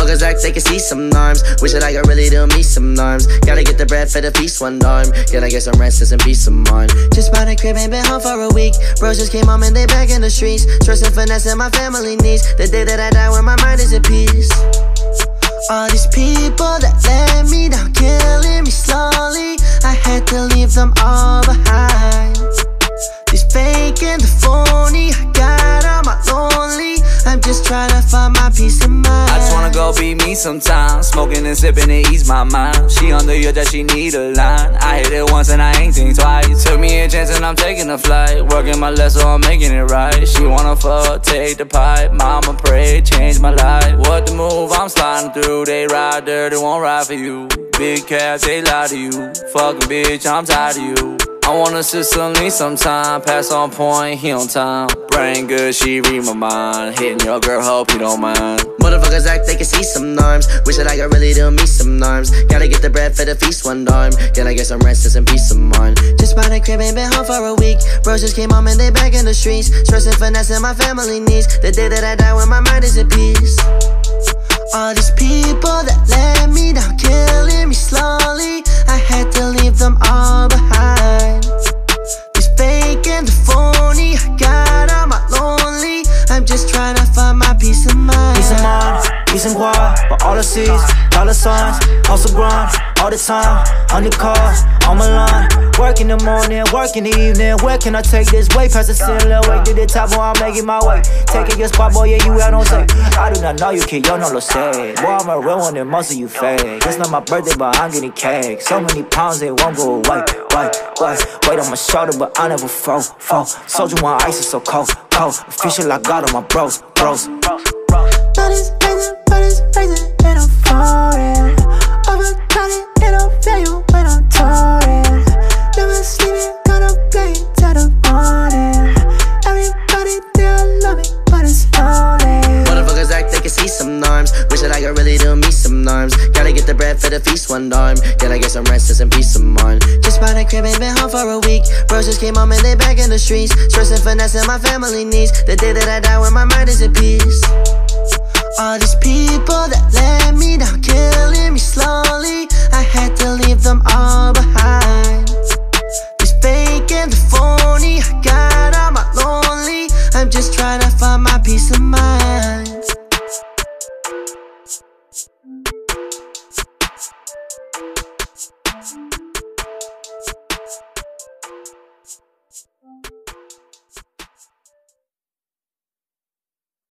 Motherfuckers act they can see some arms. Wish that I could really do me some arms. Gotta get the bread for the feast one time. Can I get some rest and some peace of mind? Just bought a crib, ain't been home for a week. Bros just came home and they back in the streets. Stress and finesse and my family needs. The day that I die when my mind is at peace. All these people that let me down, killing me slowly. I had to leave them all behind. This fake and the phony, I got on my lonely. I'm just trying to find my peace of mind. I just wanna go be me sometime. Smoking and sipping to ease my mind. She on the edge that she need a line. I hit it once and I ain't think twice. Took me a chance and I'm taking a flight. Working my left so I'm making it right. She wanna fuck, take the pipe. Mama pray, change my life. What the move, I'm sliding through. They ride dirty, won't ride for you. Big cabs, they lie to you. Fucking bitch, I'm tired of you. I want a sister lean sometime. Pass on point, he on time. Brain good, she read my mind. Hitting your girl, hope you don't mind. Motherfuckers act they can see some arms. Wish that I could really do me some arms. Gotta get the bread for the feast one time. Can I get some rest and some peace of mind? Just bought a crib, ain't been home for a week. Bros just came home and they back in the streets. Stress and finesse and my family needs. The day that I die when my mind is at peace. All these people that let me down, killing me slowly. I had to leave them all behind. This fake and the phony, I got on my lonely. I'm just trying to find my peace of mind. Peace of mind, peace and quiet, but all I see is dollar signs, hustle grind, all the time, on the cars, on my line. Work in the morning, work in the evening. Where can I take this? Way past the ceiling, way to the top, boy, I'm making my way. Taking your spot, boy, yeah, you out on say. I do not know you, kid, you no lo say. Boy, I'm a real one, and most of you fake. It's not my birthday, but I'm getting cake. So many pounds, it won't go away. Weight on my shoulder, but I never fall. Soldier one ice is so cold. Official, I got on my bros. But it's crazy, and I'm falling. Overcrowded, and I'll feel you when I'm touring. Never sleeping, gonna play till the morning. Everybody, they all love me, but it's lonely. Motherfuckers act they can see some arms. Wish that I could really do me some arms. Gotta get the bread for the feast one time. Can I get some rest and some peace of mind? Just bought a crib, ain't been home for a week. Bros just came home and they back in the streets. Stress and finesse and my family needs. The day that I die when my mind is at peace. All these people that let me down, killing me slowly. I had to leave them all behind. This fake and the phony, I got on my lonely. I'm just trying to find my peace of mind.